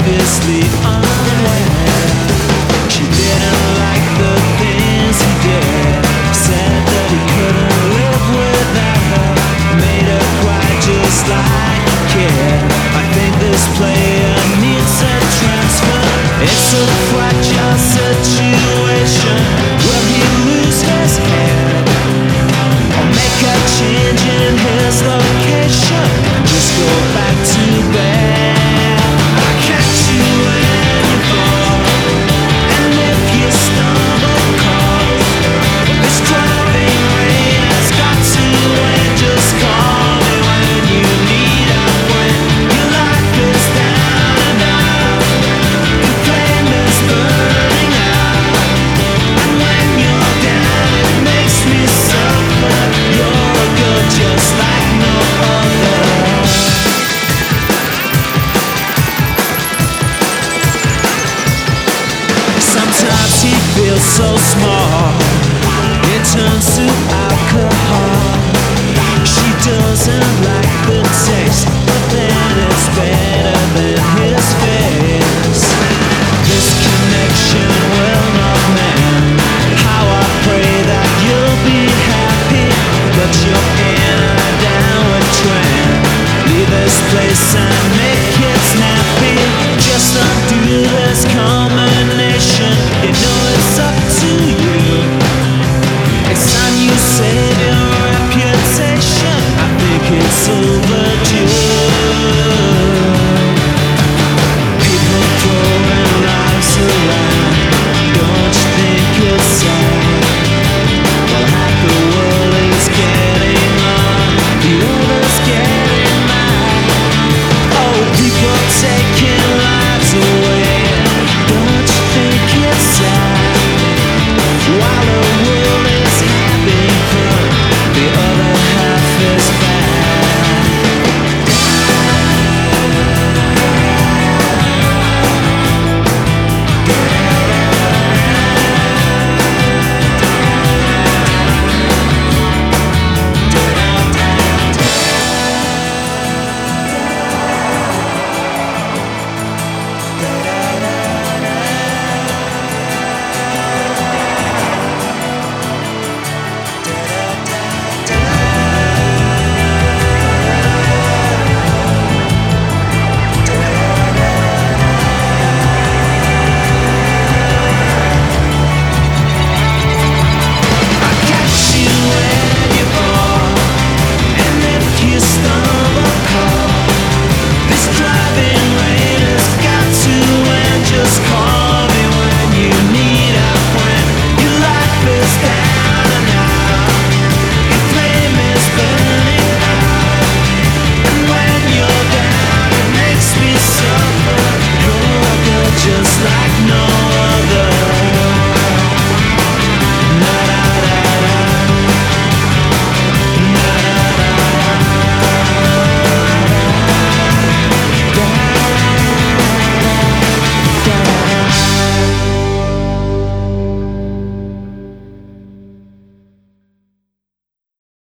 obviously unaware. She didn't like the things he did, said that he couldn't live without her, made her cry just like a kid. I think this player needs a transfer. It's a fragile situation. Will he lose his head or make a change in his location? Just go back to bed. I catch you when you fall, and if you stumble, call. This driving rain has got to end. Just call me when you need a friend. Your life is down and out, the flame is burning out, and when you're down it makes me suffer. You're good just like no other. Sometimes he feels so small, it turns to alcohol. She doesn't like